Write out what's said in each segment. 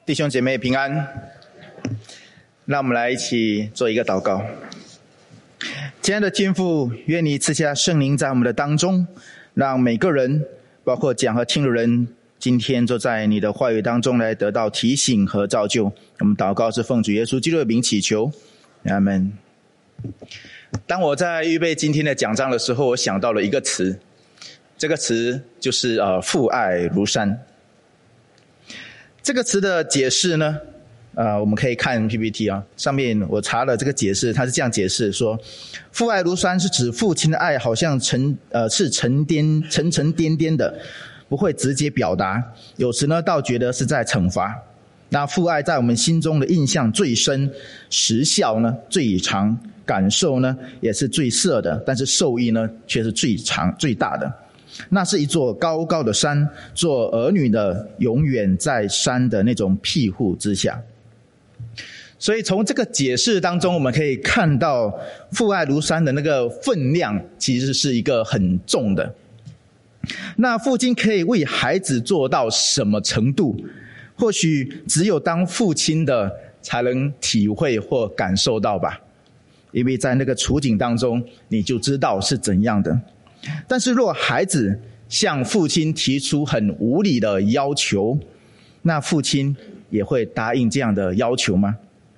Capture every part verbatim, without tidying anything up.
弟兄姐妹平安，让我们来一起做一个祷告。亲爱的天父，愿你赐下圣灵在我们的当中，让每个人包括讲和听的人今天就在你的话语当中来得到提醒和造就。我们祷告是奉主耶稣基督的名祈求，阿们。当我在预备今天的讲章的时候，我想到了一个词，这个词就是呃父爱如山。这个词的解释呢，呃，我们可以看 P P T 啊，上面我查了这个解释，它是这样解释说，父爱如山是指父亲的爱好像沉呃是沉颠沉沉颠颠的，不会直接表达，有时呢倒觉得是在惩罚。那父爱在我们心中的印象最深，时效呢最长，感受呢也是最涩的，但是受益呢却是最长最大的。那是一座高高的山，做儿女的永远在山的那种庇护之下。所以从这个解释当中，我们可以看到父爱如山的那个分量其实是一个很重的。那父亲可以为孩子做到什么程度，或许只有当父亲的才能体会或感受到吧，因为在那个处境当中你就知道是怎样的。但是若孩子向父亲提出很无理的要求，那父亲也会答应这样的要求吗？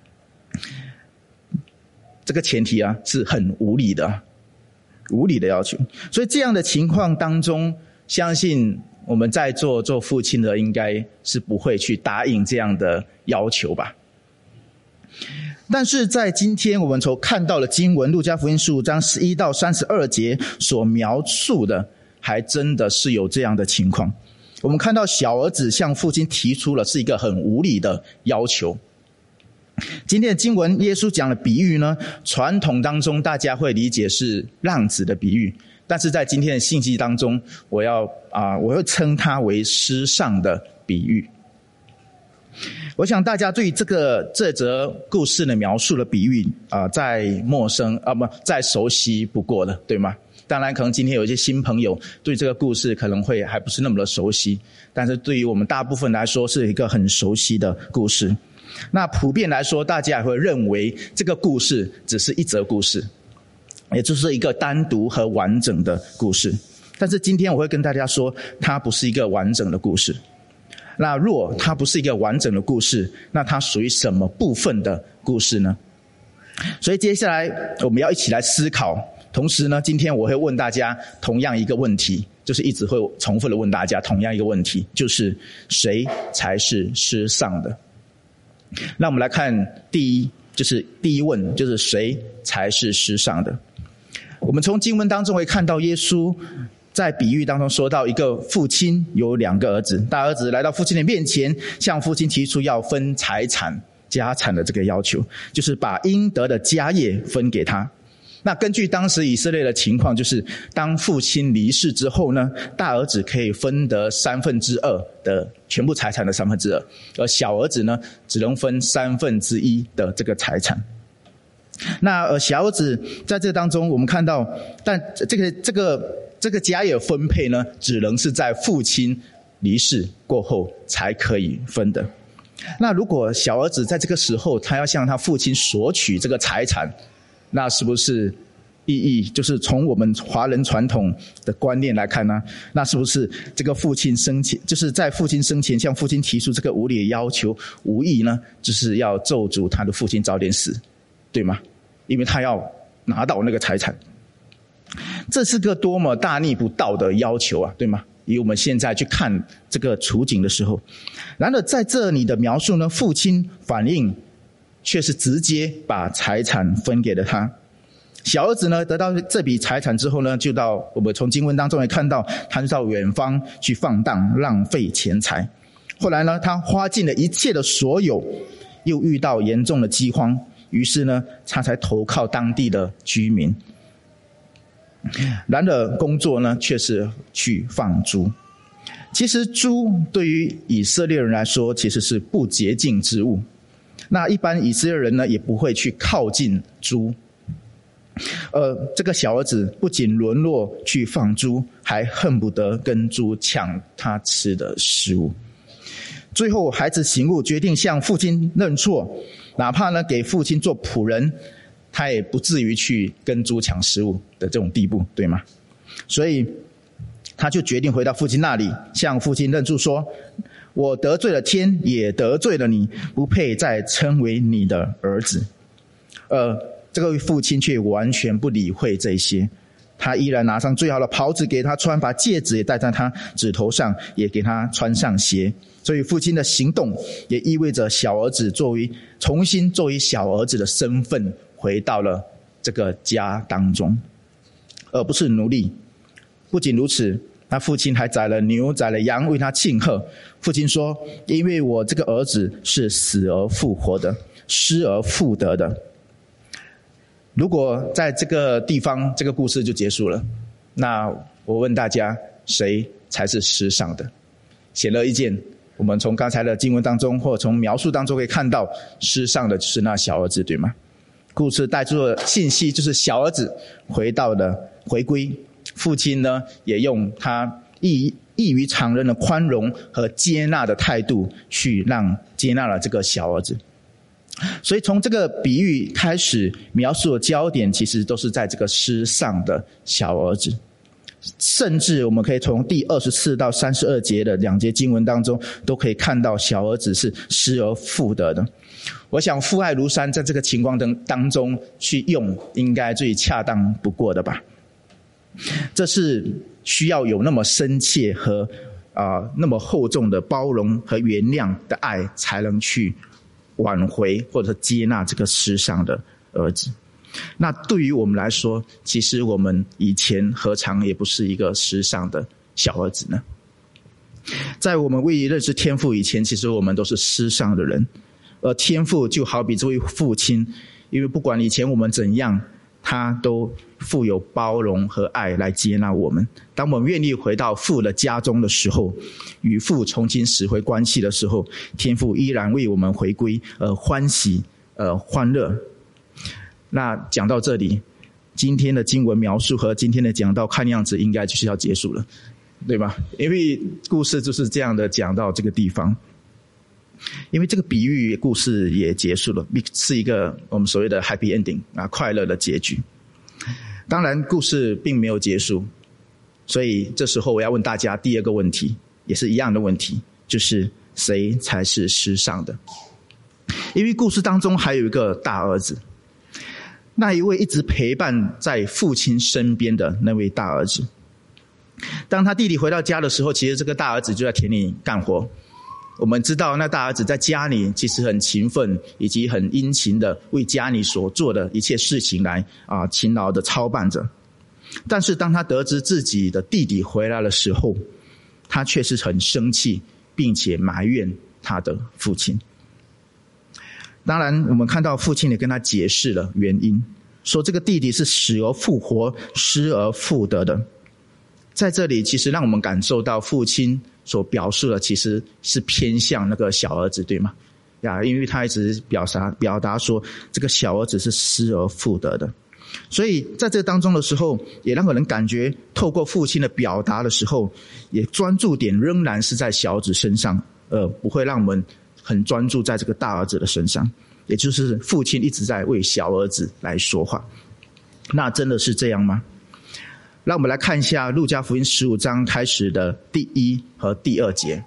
这个前提啊是很无理的无理的要求。所以这样的情况当中，相信我们在座做父亲的应该是不会去答应这样的要求吧。但是在今天我们所看到的经文，路加福音十五章十一到三十二节所描述的，还真的是有这样的情况。我们看到小儿子向父亲提出了是一个很无理的要求。今天的经文耶稣讲的比喻呢，传统当中大家会理解是浪子的比喻，但是在今天的信息当中，我要啊、呃，我会称它为失丧的比喻。我想大家对这个这则故事的描述的比喻啊、呃，再陌生啊不再熟悉不过了，对吗？当然可能今天有一些新朋友对这个故事可能会还不是那么的熟悉，但是对于我们大部分来说是一个很熟悉的故事。那普遍来说，大家也会认为这个故事只是一则故事，也就是一个单独和完整的故事。但是今天我会跟大家说，它不是一个完整的故事。那若它不是一个完整的故事，那它属于什么部分的故事呢？所以接下来我们要一起来思考，同时呢，今天我会问大家同样一个问题，就是一直会重复的问大家同样一个问题，就是谁才是失丧的？那我们来看第一，就是第一问，就是谁才是失丧的？我们从经文当中会看到耶稣在比喻当中说到，一个父亲有两个儿子，大儿子来到父亲的面前，向父亲提出要分财产家产的这个要求，就是把应得的家业分给他。那根据当时以色列的情况，就是当父亲离世之后呢，大儿子可以分得三分之二的全部财产的三分之二，而小儿子呢只能分三分之一的这个财产。那呃小儿子在这当中我们看到，但这个这个这个家业分配呢，只能是在父亲离世过后才可以分的。那如果小儿子在这个时候他要向他父亲索取这个财产，那是不是意义就是从我们华人传统的观念来看呢？那是不是这个父亲生前，就是在父亲生前向父亲提出这个无理的要求，无疑呢就是要咒诅他的父亲早点死，对吗？因为他要拿到那个财产。这是个多么大逆不道的要求啊，对吗？以我们现在去看这个处境的时候，然而在这里的描述呢，父亲反应却是直接把财产分给了他。小儿子呢得到这笔财产之后呢，就到我们从经文当中也看到，他就到远方去放荡浪费钱财。后来呢，他花尽了一切的所有，又遇到严重的饥荒，于是呢他才投靠当地的居民。然而工作呢却是去放猪。其实猪对于以色列人来说其实是不洁净之物，那一般以色列人呢也不会去靠近猪。呃，这个小儿子不仅沦落去放猪，还恨不得跟猪抢他吃的食物。 最后孩子醒悟，决定向父亲认错，哪怕呢给父亲做仆人，他也不至于去跟猪抢食物的这种地步，对吗？所以他就决定回到父亲那里，向父亲认罪说，我得罪了天，也得罪了你，不配再称为你的儿子。呃，这个父亲却完全不理会这些，他依然拿上最好的袍子给他穿，把戒指也戴在他指头上，也给他穿上鞋。所以父亲的行动也意味着小儿子作为重新作为小儿子的身份回到了这个家当中，而不是奴隶。不仅如此，他父亲还宰了牛宰了羊为他庆贺。父亲说，因为我这个儿子是死而复活的，失而复得的。如果在这个地方这个故事就结束了，那我问大家，谁才是失丧的？显而易见，我们从刚才的经文当中或从描述当中可以看到，失丧的就是那小儿子，对吗？故事带出的信息就是小儿子回到了回归，父亲呢也用他异异于常人的宽容和接纳的态度去让接纳了这个小儿子。所以从这个比喻开始描述的焦点其实都是在这个失丧的小儿子，甚至我们可以从第二十四到三十二节的两节经文当中都可以看到小儿子是失而复得的。我想父爱如山在这个情况当中去用应该最恰当不过的吧。这是需要有那么深切和、呃、那么厚重的包容和原谅的爱才能去挽回或者接纳这个失丧的儿子。那对于我们来说，其实我们以前何尝也不是一个失丧的小儿子呢？在我们未认识天父以前，其实我们都是失丧的人，而天父就好比这位父亲，因为不管以前我们怎样，他都富有包容和爱来接纳我们。当我们愿意回到父的家中的时候，与父重新拾回关系的时候，天父依然为我们回归而欢喜呃欢乐。那讲到这里，今天的经文描述和今天的讲道看样子应该就是要结束了，对吧？因为故事就是这样的讲到这个地方，因为这个比喻故事也结束了，是一个我们所谓的 happy ending 啊，快乐的结局。当然故事并没有结束，所以这时候我要问大家第二个问题，也是一样的问题，就是谁才是失丧的？因为故事当中还有一个大儿子，那一位一直陪伴在父亲身边的那位大儿子。当他弟弟回到家的时候，其实这个大儿子就在田里干活。我们知道那大儿子在家里其实很勤奋，以及很殷勤的为家里所做的一切事情来啊勤劳的操办着。但是当他得知自己的弟弟回来的时候，他却是很生气，并且埋怨他的父亲。当然我们看到父亲也跟他解释了原因，说这个弟弟是死而复活，失而复得的。在这里其实让我们感受到父亲所表述的其实是偏向那个小儿子，对吗？呀，因为他一直表达表达说这个小儿子是失而复得的。所以在这当中的时候，也让人感觉透过父亲的表达的时候，也专注点仍然是在小儿子身上，呃，不会让我们很专注在这个大儿子的身上，也就是父亲一直在为小儿子来说话。那真的是这样吗？让我们来看一下路加福音十五章开始的第一和第二节，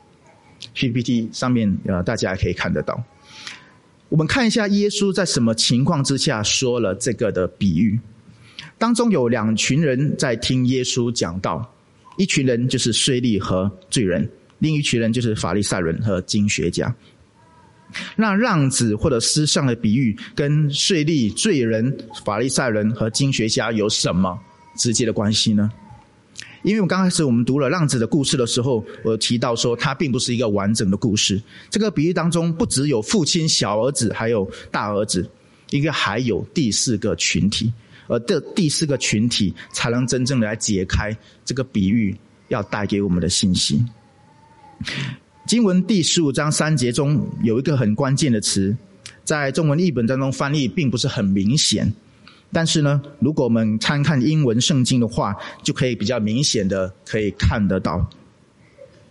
P P T 上面呃大家可以看得到。我们看一下耶稣在什么情况之下说了这个的比喻。当中有两群人在听耶稣讲道，一群人就是税吏和罪人，另一群人就是法利赛人和经学家。那浪子或者失丧的比喻跟税吏、罪人、法利赛人和经学家有什么直接的关系呢？因为我刚开始我们读了浪子的故事的时候，我提到说它并不是一个完整的故事。这个比喻当中不只有父亲、小儿子还有大儿子，应该还有第四个群体，而这第四个群体才能真正的来解开这个比喻要带给我们的信息。经文第十五章三节中有一个很关键的词，在中文译本当中翻译并不是很明显，但是呢，如果我们参看英文圣经的话，就可以比较明显的可以看得到。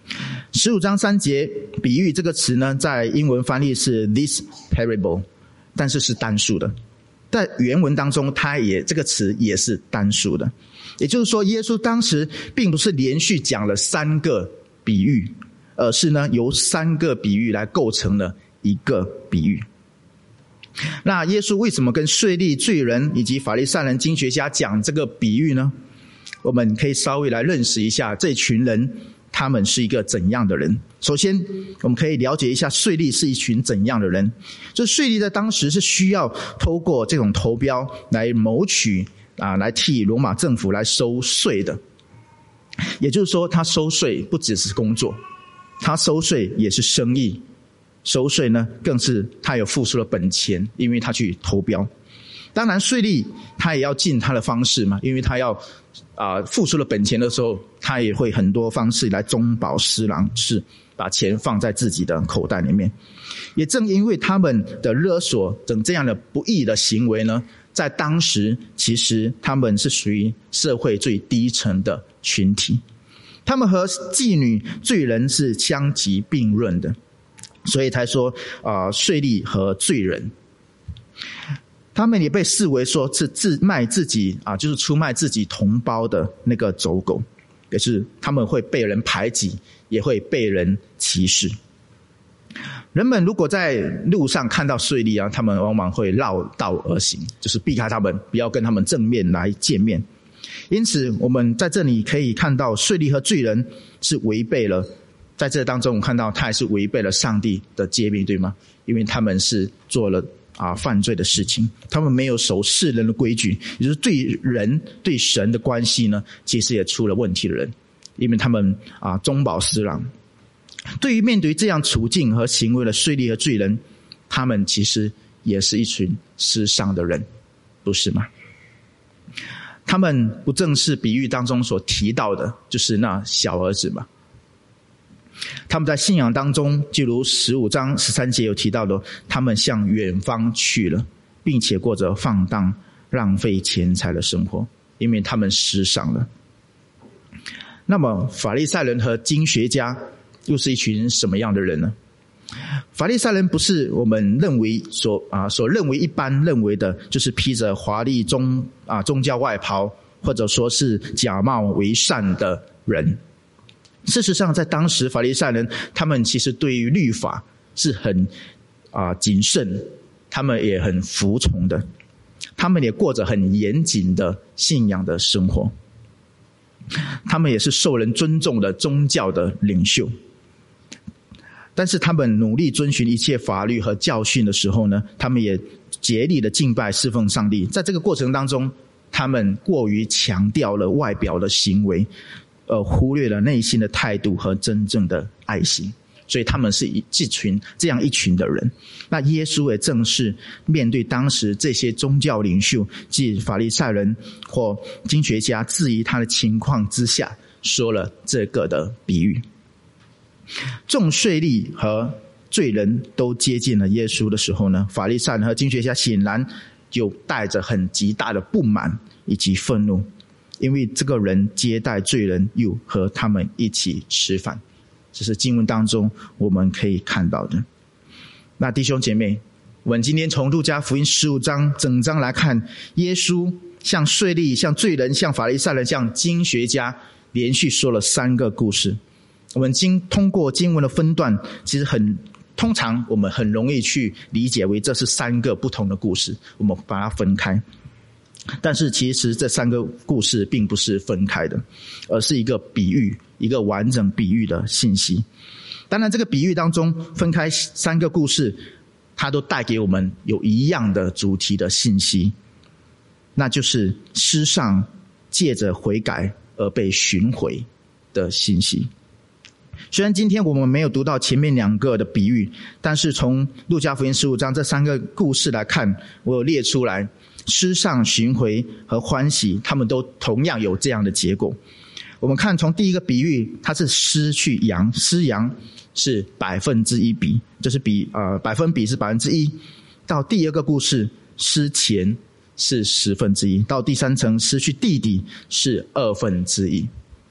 十五章三节比喻这个词呢，在英文翻译是 this parable， 但是是单数的。在原文当中，它也这个词也是单数的。也就是说，耶稣当时并不是连续讲了三个比喻，而是呢由三个比喻来构成了一个比喻。那耶稣为什么跟税吏、罪人以及法利赛人、经学家讲这个比喻呢？我们可以稍微来认识一下这群人他们是一个怎样的人。首先我们可以了解一下税吏是一群怎样的人。这税吏在当时是需要透过这种投标来谋取啊，来替罗马政府来收税的。也就是说，他收税不只是工作，他收税也是生意，收税呢更是他有付出了本钱，因为他去投标。当然税吏他也要尽他的方式嘛，因为他要啊付出了本钱的时候，他也会很多方式来中饱私囊，是把钱放在自己的口袋里面。也正因为他们的勒索等这样的不义的行为呢，在当时其实他们是属于社会最低层的群体，他们和妓女、罪人是相提并论的，所以才说啊、呃，税吏和罪人，他们也被视为说是自卖自己啊，就是出卖自己同胞的那个走狗，也是他们会被人排挤，也会被人歧视。人们如果在路上看到税吏啊，他们往往会绕道而行，就是避开他们，不要跟他们正面来见面。因此我们在这里可以看到税吏和罪人是违背了，在这当中我们看到他也是违背了上帝的诫命，对吗？因为他们是做了啊犯罪的事情，他们没有守世人的规矩，也就是对人对神的关系呢，其实也出了问题的人，因为他们啊中饱私囊。对于面对这样处境和行为的税吏和罪人，他们其实也是一群失丧的人，不是吗？他们不正是比喻当中所提到的，就是那小儿子吗？他们在信仰当中，就如十五章十三节有提到的，他们向远方去了，并且过着放荡浪费钱财的生活，因为他们失丧了。那么法利赛人和经学家又是一群什么样的人呢？法利赛人不是我们认为所啊所认为一般认为的，就是披着华丽宗啊宗教外袍，或者说是假冒为善的人。事实上，在当时法利赛人他们其实对于律法是很啊谨慎，他们也很服从的，他们也过着很严谨的信仰的生活，他们也是受人尊重的宗教的领袖。但是他们努力遵循一切法律和教训的时候呢，他们也竭力的敬拜侍奉上帝。在这个过程当中，他们过于强调了外表的行为，而忽略了内心的态度和真正的爱心。所以他们是一这群这样一群的人。那耶稣也正是面对当时这些宗教领袖，即法利赛人或经学家质疑他的情况之下，说了这个的比喻。众税吏和罪人都接近了耶稣的时候呢，法利赛人和经学家显然就带着很极大的不满以及愤怒，因为这个人接待罪人，又和他们一起吃饭。这是经文当中我们可以看到的。那弟兄姐妹，我们今天从路加福音十五章整章来看，耶稣向税吏、向罪人、向法利赛人、向经学家连续说了三个故事。我们经通过经文的分段，其实很通常我们很容易去理解为这是三个不同的故事，我们把它分开。但是其实这三个故事并不是分开的，而是一个比喻，一个完整比喻的信息。当然这个比喻当中分开三个故事，它都带给我们有一样的主题的信息，那就是失丧借着悔改而被寻回的信息。虽然今天我们没有读到前面两个的比喻，但是从路加福音十五章这三个故事来看，我有列出来，失丧、寻回和欢喜，他们都同样有这样的结果。我们看从第一个比喻，它是失去羊，失羊是百分之一比，就是比呃百分比是百分之一。到第二个故事，失钱是十分之一。到第三层，失去弟弟是二分之一。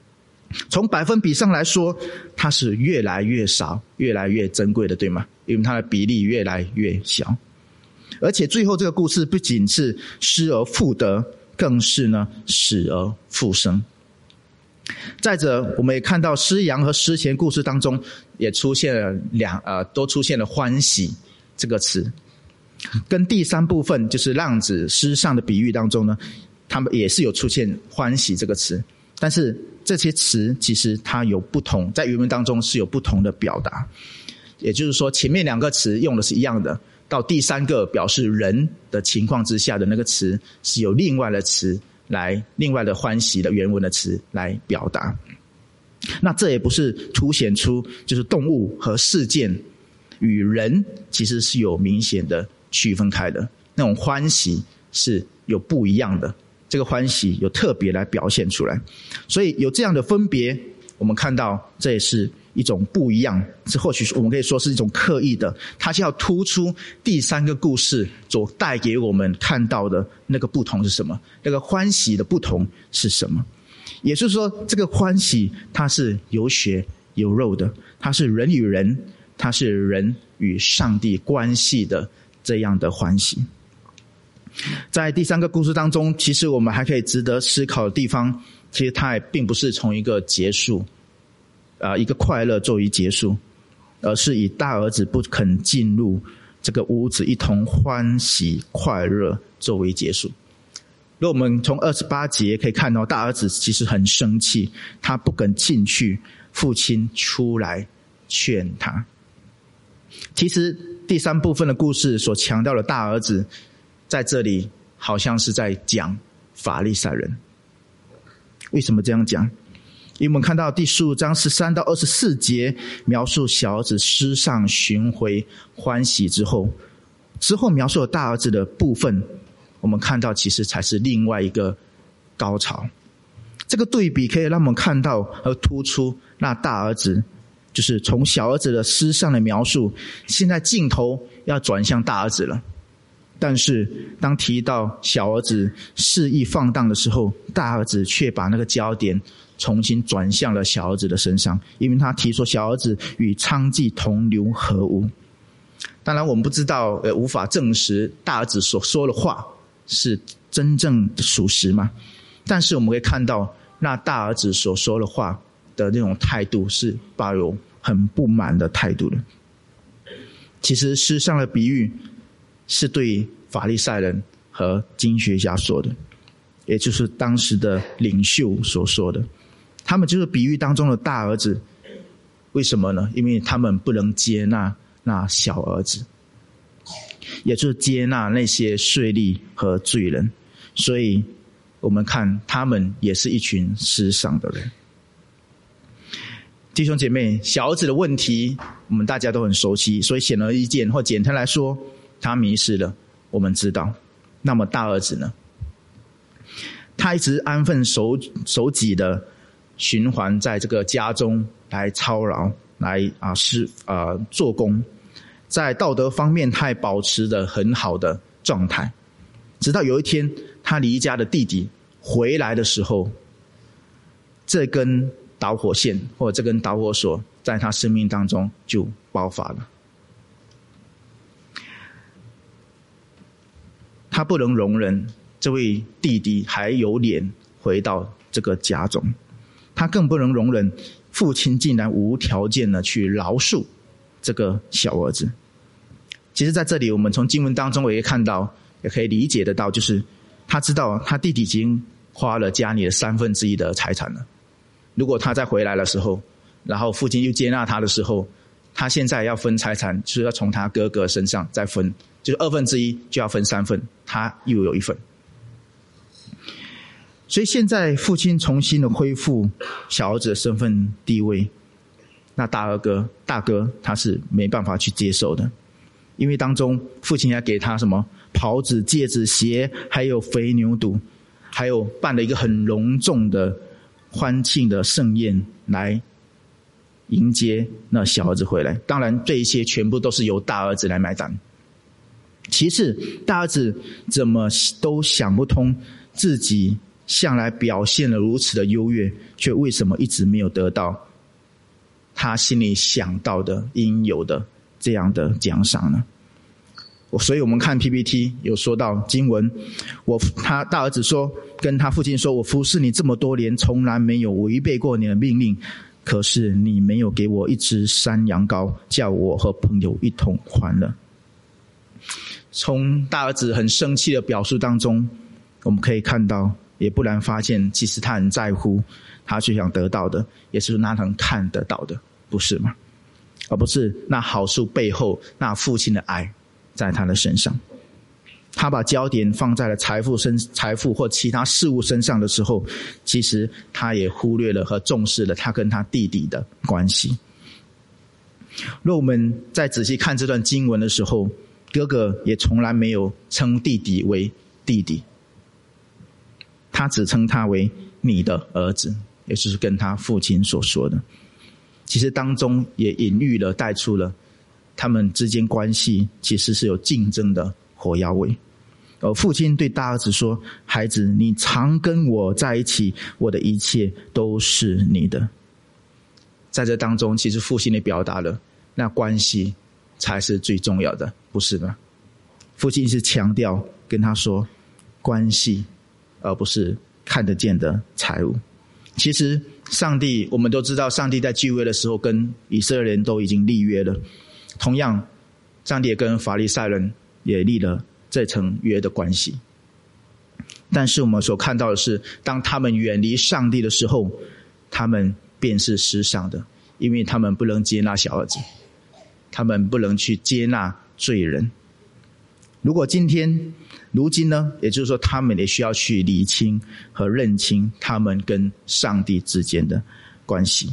从百分比上来说，它是越来越少，越来越珍贵的，对吗？因为它的比例越来越小。而且最后这个故事不仅是失而复得，更是呢死而复生。再者，我们也看到失羊和失钱故事当中也出现了两呃，都出现了欢喜这个词，跟第三部分就是浪子失上的比喻当中呢，他们也是有出现欢喜这个词，但是这些词其实它有不同，在原文当中是有不同的表达。也就是说，前面两个词用的是一样的，到第三个表示人的情况之下的那个词是有另外的词来，另外的欢喜的原文的词来表达。那这也不是凸显出就是动物和事件与人其实是有明显的区分开的，那种欢喜是有不一样的，这个欢喜有特别来表现出来。所以有这样的分别，我们看到这也是一种不一样，这或许我们可以说是一种刻意的，它就要突出第三个故事所带给我们看到的那个不同是什么，那个欢喜的不同是什么。也就是说，这个欢喜它是有血有肉的，它是人与人，它是人与上帝关系的这样的欢喜。在第三个故事当中，其实我们还可以值得思考的地方，其实它也并不是从一个结束呃，一个快乐作为结束，而是以大儿子不肯进入这个屋子一同欢喜快乐作为结束。如果我们从二十八节可以看到，大儿子其实很生气，他不肯进去，父亲出来劝他。其实第三部分的故事所强调的大儿子，在这里好像是在讲法利赛人。为什么这样讲？因为我们看到第十五章十三到二十四节描述小儿子失丧寻回欢喜之后，之后描述了大儿子的部分，我们看到其实才是另外一个高潮。这个对比可以让我们看到和突出那大儿子，就是从小儿子的失丧的描述，现在镜头要转向大儿子了。但是当提到小儿子肆意放荡的时候，大儿子却把那个焦点重新转向了小儿子的身上，因为他提说小儿子与娼妓同流合污。当然我们不知道，呃，无法证实大儿子所说的话是真正的属实吗？但是我们可以看到，那大儿子所说的话的那种态度是抱有很不满的态度的。其实失丧的比喻是对法利赛人和经学家说的，也就是当时的领袖所说的。他们就是比喻当中的大儿子。为什么呢？因为他们不能接纳那小儿子，也就是接纳那些税吏和罪人，所以我们看他们也是一群失丧的人。弟兄姐妹，小儿子的问题我们大家都很熟悉，所以显而易见，或简单来说，他迷失了，我们知道。那么大儿子呢？他一直安分守守己的循环在这个家中来操劳，来啊是啊做工，在道德方面他也保持着很好的状态。直到有一天，他离家的弟弟回来的时候，这根导火线或者这根导火索在他生命当中就爆发了。他不能容忍这位弟弟还有脸回到这个家中，他更不能容忍父亲竟然无条件的去饶恕这个小儿子。其实在这里我们从经文当中也可以看到，也可以理解得到，就是他知道他弟弟已经花了家里的三分之一的财产了。如果他再回来的时候，然后父亲又接纳他的时候，他现在要分财产就是要从他哥哥身上再分，就是二分之一就要分三份，他又有一份。所以现在父亲重新的恢复小儿子的身份地位，那大儿哥大哥他是没办法去接受的，因为当中父亲要给他什么袍子、戒指、鞋，还有肥牛肚，还有办了一个很隆重的欢庆的盛宴来迎接那小儿子回来。当然这一切全部都是由大儿子来买单。其次大儿子怎么都想不通自己向来表现了如此的优越，却为什么一直没有得到他心里想到的应有的这样的奖赏呢？所以我们看 P P T 有说到经文，我他大儿子说，跟他父亲说，我服侍你这么多年，从来没有违背过你的命令，可是你没有给我一只山羊羔，叫我和朋友一同欢乐。从大儿子很生气的表述当中，我们可以看到，也不难发现，其实他很在乎他最想得到的，也是他能看得到的，不是吗？而不是那好处背后那父亲的爱在他的身上。他把焦点放在了财富身财富或其他事物身上的时候，其实他也忽略了和重视了他跟他弟弟的关系。若我们再仔细看这段经文的时候，哥哥也从来没有称弟弟为弟弟，他只称他为你的儿子，也就是跟他父亲所说的。其实当中也隐喻了带出了他们之间关系其实是有竞争的火药味。而父亲对大儿子说，孩子，你常跟我在一起，我的一切都是你的。在这当中，其实父亲也表达了那关系才是最重要的，不是吗？父亲是强调跟他说关系，而不是看得见的财物。其实上帝，我们都知道，上帝在聚会的时候跟以色列人都已经立约了，同样上帝也跟法利赛人也立了这层约的关系。但是我们所看到的是，当他们远离上帝的时候，他们便是失丧的，因为他们不能接纳小儿子，他们不能去接纳罪人。如果今天如今呢，也就是说他们也需要去理清和认清他们跟上帝之间的关系。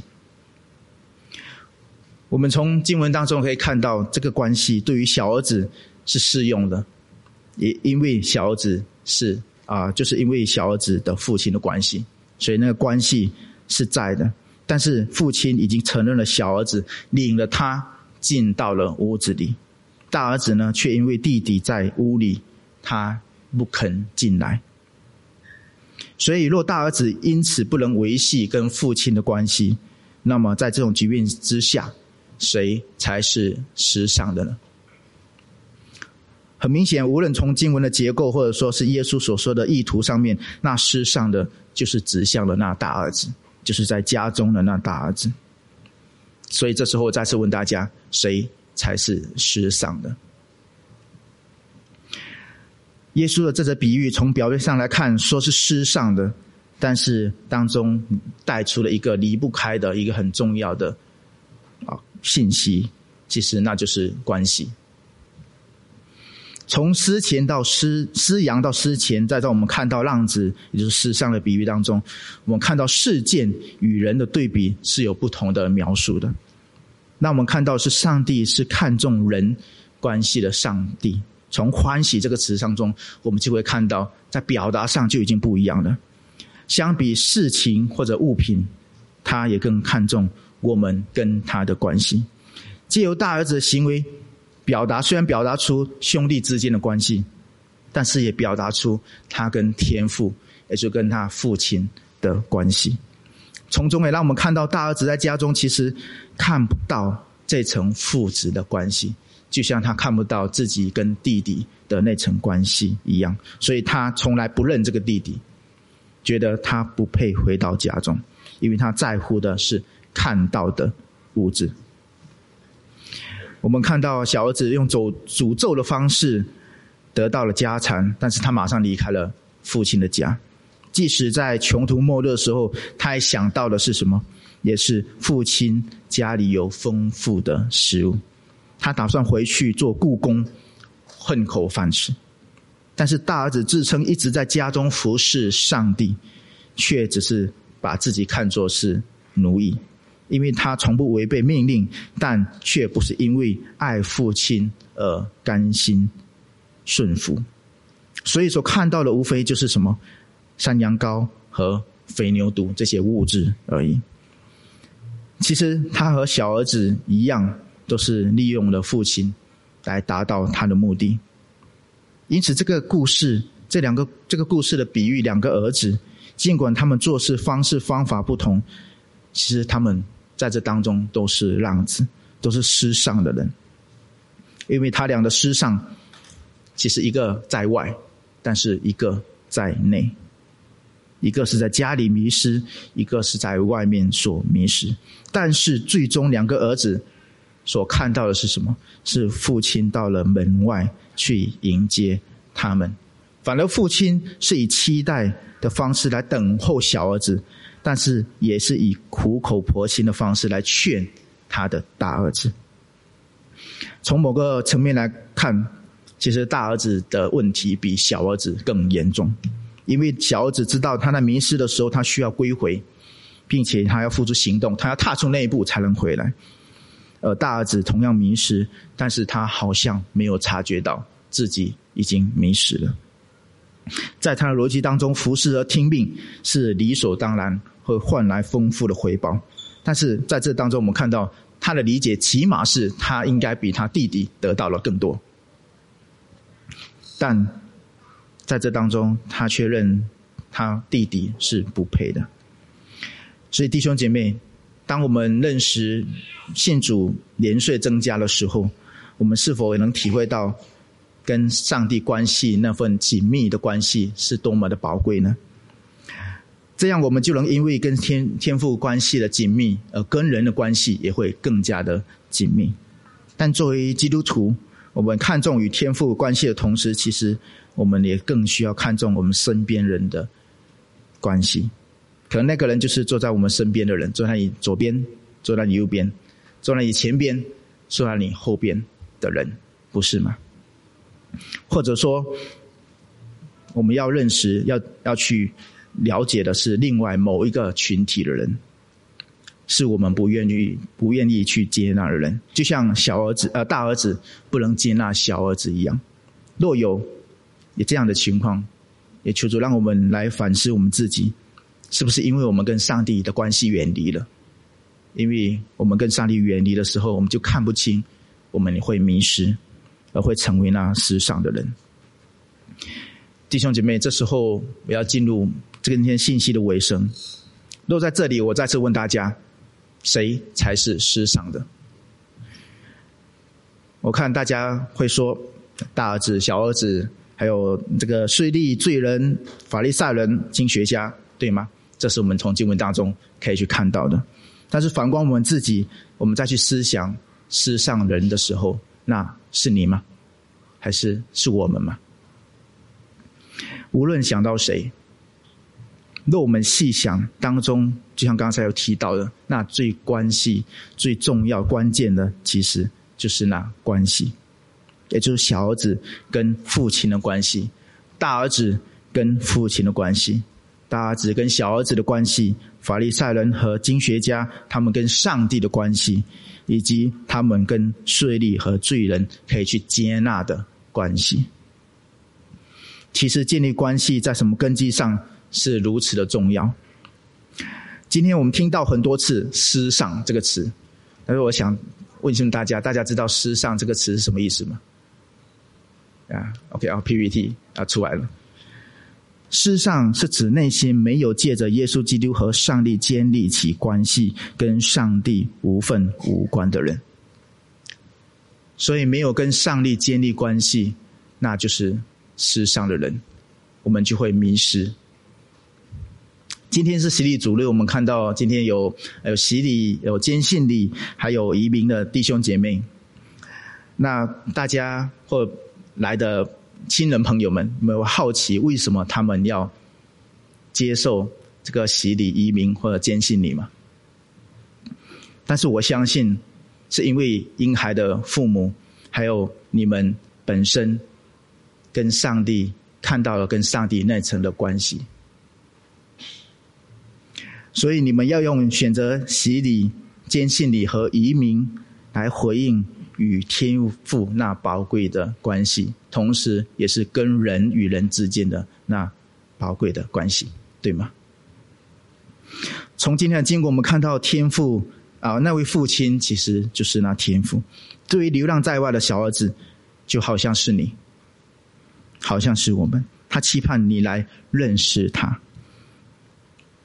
我们从经文当中可以看到，这个关系对于小儿子是适用的，也因为小儿子是啊、呃，就是因为小儿子的父亲的关系，所以那个关系是在的。但是父亲已经承认了小儿子，领了他进到了屋子里，大儿子呢，却因为弟弟在屋里，他不肯进来。所以若大儿子因此不能维系跟父亲的关系，那么在这种局面之下，谁才是失丧的呢？很明显，无论从经文的结构或者说是耶稣所说的意图上面，那失丧的就是指向了那大儿子，就是在家中的那大儿子。所以这时候我再次问大家，谁才是失丧的？耶稣的这则比喻从表面上来看说是失丧的，但是当中带出了一个离不开的一个很重要的啊信息，其实那就是关系。从失钱到失失羊到失钱，再到我们看到浪子，也就是失丧的比喻当中，我们看到事件与人的对比是有不同的描述的。那我们看到是上帝是看重人关系的上帝。从欢喜这个词当中，我们就会看到在表达上就已经不一样了。相比事情或者物品，他也更看重我们跟他的关系。藉由大儿子的行为表达，虽然表达出兄弟之间的关系，但是也表达出他跟天父，也就跟他父亲的关系。从中也让我们看到大儿子在家中其实看不到这层父子的关系，就像他看不到自己跟弟弟的那层关系一样，所以他从来不认这个弟弟，觉得他不配回到家中，因为他在乎的是看到的物质。我们看到小儿子用走诅咒的方式得到了家产，但是他马上离开了父亲的家。即使在穷途末路的时候，他也想到的是什么？也是父亲家里有丰富的食物，他打算回去做雇工，混口饭吃。但是大儿子自称一直在家中服侍上帝，却只是把自己看作是奴役，因为他从不违背命令，但却不是因为爱父亲而甘心顺服。所以所看到的无非就是什么？山羊羔和肥牛犊这些物质而已。其实他和小儿子一样，都是利用了父亲来达到他的目的。因此这个故事，这两个这个故事的比喻，两个儿子尽管他们做事方式方法不同，其实他们在这当中都是浪子，都是失丧的人。因为他俩的失丧，其实一个在外，但是一个在内，一个是在家里迷失，一个是在外面所迷失。但是最终两个儿子所看到的是什么？是父亲到了门外去迎接他们，反而父亲是以期待的方式来等候小儿子，但是也是以苦口婆心的方式来劝他的大儿子。从某个层面来看，其实大儿子的问题比小儿子更严重，因为小儿子知道他在迷失的时候他需要归回，并且他要付出行动，他要踏出那一步才能回来。而大儿子同样迷失，但是他好像没有察觉到自己已经迷失了。在他的逻辑当中，服侍和听命是理所当然，会换来丰富的回报。但是在这当中，我们看到他的理解起码是他应该比他弟弟得到了更多，但在这当中他却认他弟弟是不配的。所以弟兄姐妹，当我们认识信主年岁增加的时候，我们是否也能体会到跟上帝关系那份紧密的关系是多么的宝贵呢？这样我们就能因为跟天天父关系的紧密，而跟人的关系也会更加的紧密。但作为基督徒，我们看重与天父关系的同时，其实我们也更需要看重我们身边人的关系。可能那个人就是坐在我们身边的人，坐在你左边，坐在你右边，坐在你前边，坐在你后边的人，不是吗？或者说我们要认识，要要去了解的是另外某一个群体的人，是我们不愿意不愿意去接纳的人，就像小儿子呃大儿子不能接纳小儿子一样。若有也这样的情况，也求主让我们来反思我们自己，是不是因为我们跟上帝的关系远离了？因为我们跟上帝远离的时候，我们就看不清，我们会迷失，而会成为那失丧的人。弟兄姐妹，这时候我要进入今天信息的尾声。若在这里我再次问大家，谁才是失丧的？我看大家会说大儿子、小儿子，还有这个税吏、罪人、法利赛人、经学家，对吗？这是我们从经文当中可以去看到的。但是反观我们自己，我们再去思想失丧人的时候，那是你吗？还是是我们吗？无论想到谁，若我们细想当中，就像刚才有提到的，那最关系最重要关键的其实就是那关系，也就是小儿子跟父亲的关系，大儿子跟父亲的关系，大儿子跟小儿子的关系，法利赛人和经学家他们跟上帝的关系，以及他们跟税吏和罪人可以去接纳的关系。其实建立关系在什么根基上是如此的重要。今天我们听到很多次失丧这个词，但是我想问一下大家，大家知道失丧这个词是什么意思吗？啊 ，OK 啊 ，P P T 啊出来了。失丧是指内心没有借着耶稣基督和上帝建立起关系，跟上帝无分无关的人。所以没有跟上帝建立关系，那就是失丧的人，我们就会迷失。今天是洗礼主日，我们看到今天有有洗礼、有坚信礼，还有移民的弟兄姐妹。那大家或来的亲人朋友们，有没有好奇为什么他们要接受这个洗礼、移民或者坚信礼吗？但是我相信，是因为婴孩的父母，还有你们本身跟上帝看到了跟上帝那层的关系，所以你们要用选择洗礼、坚信礼和移民来回应与天父那宝贵的关系，同时也是跟人与人之间的那宝贵的关系，对吗？从今天的经文我们看到天父啊，那位父亲其实就是那天父。对于流浪在外的小儿子，就好像是你，好像是我们，他期盼你来认识他。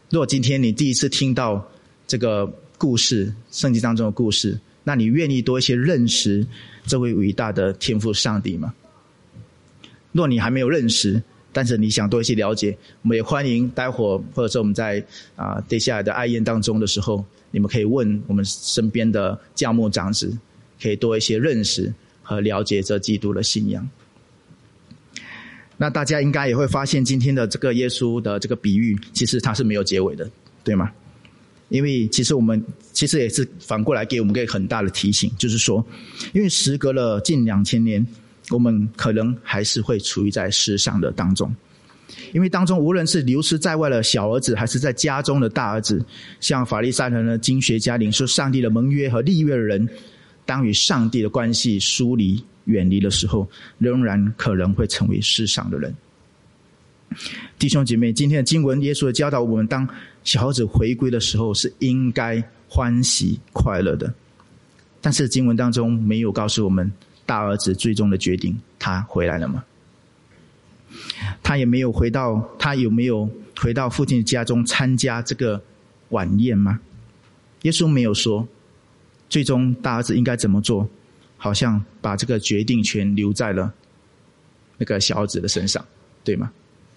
如果今天你第一次听到这个故事，圣经当中的故事，那你愿意多一些认识这位伟大的天父上帝吗？若你还没有认识，但是你想多一些了解，我们也欢迎待会儿或者说我们在啊接下来的爱宴当中的时候，你们可以问我们身边的教牧长子，可以多一些认识和了解这基督的信仰。那大家应该也会发现，今天的这个耶稣的这个比喻，其实它是没有结尾的，对吗？因为其实我们其实也是反过来给我们一个很大的提醒，就是说，因为时隔了近两千年，我们可能还是会处于在世上的当中。因为当中无论是流失在外的小儿子，还是在家中的大儿子，像法利赛人的经学家领受上帝的盟约和立约的人，当与上帝的关系疏离远离的时候，仍然可能会成为世上的人。弟兄姐妹，今天的经文耶稣的教导我们，当小儿子回归的时候是应该欢喜快乐的。但是经文当中没有告诉我们大儿子最终的决定，他回来了吗？他也没有回到，他有没有回到父亲的家中参加这个晚宴吗？耶稣没有说最终大儿子应该怎么做，好像把这个决定权留在了那个小儿子的身上，对吗？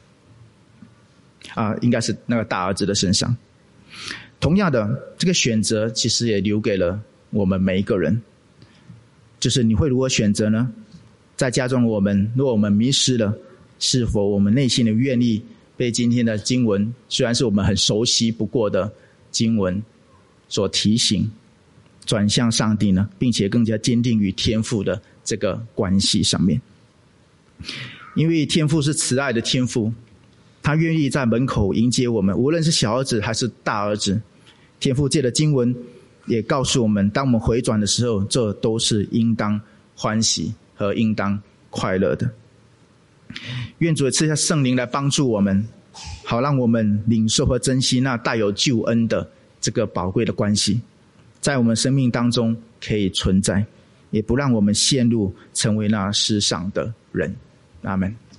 啊，应该是那个大儿子的身上。同样的，这个选择其实也留给了我们每一个人，就是你会如何选择呢？在家中我们，如果我们迷失了，是否我们内心的愿意被今天的经文，虽然是我们很熟悉不过的经文所提醒，转向上帝呢，并且更加坚定与天父的这个关系上面。因为天父是慈爱的天父，他愿意在门口迎接我们，无论是小儿子还是大儿子。天父借的经文也告诉我们，当我们回转的时候，这都是应当欢喜和应当快乐的。愿主赐下圣灵来帮助我们，好让我们领受和珍惜那带有救恩的这个宝贵的关系，在我们生命当中可以存在，也不让我们陷入成为那世上的人。阿们。